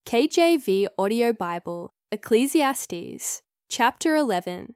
KJV Audio Bible, Ecclesiastes, chapter 11.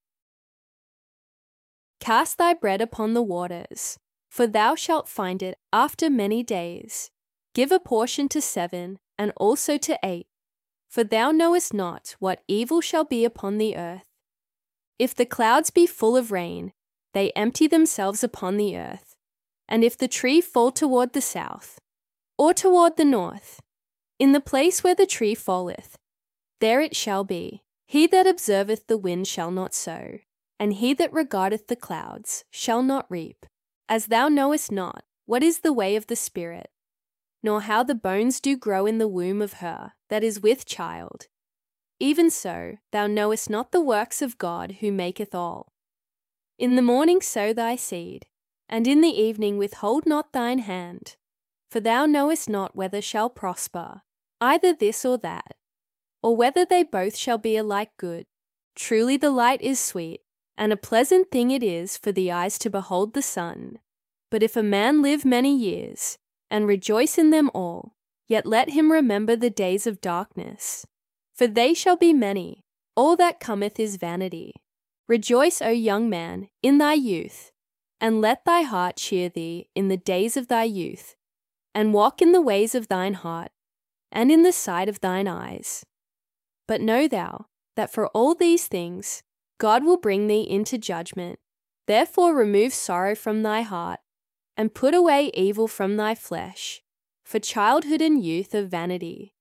Cast thy bread upon the waters, for thou shalt find it after many days. Give a portion to 7, and also to 8, for thou knowest not what evil shall be upon the earth. If the clouds be full of rain, they empty themselves upon the earth. And if the tree fall toward the south, or toward the north, in the place where the tree falleth, there it shall be. He that observeth the wind shall not sow, and he that regardeth the clouds shall not reap. As thou knowest not what is the way of the Spirit, nor how the bones do grow in the womb of her that is with child, even so thou knowest not the works of God who maketh all. In the morning sow thy seed, and in the evening withhold not thine hand, for thou knowest not whether shall prosper, either this or that, or whether they both shall be alike good. Truly the light is sweet, and a pleasant thing it is for the eyes to behold the sun. But if a man live many years, and rejoice in them all, yet let him remember the days of darkness. For they shall be many. All that cometh is vanity. Rejoice, O young man, in thy youth, and let thy heart cheer thee in the days of thy youth, and walk in the ways of thine heart, and in the sight of thine eyes. But know thou that for all these things God will bring thee into judgment. Therefore remove sorrow from thy heart, and put away evil from thy flesh, for childhood and youth are vanity.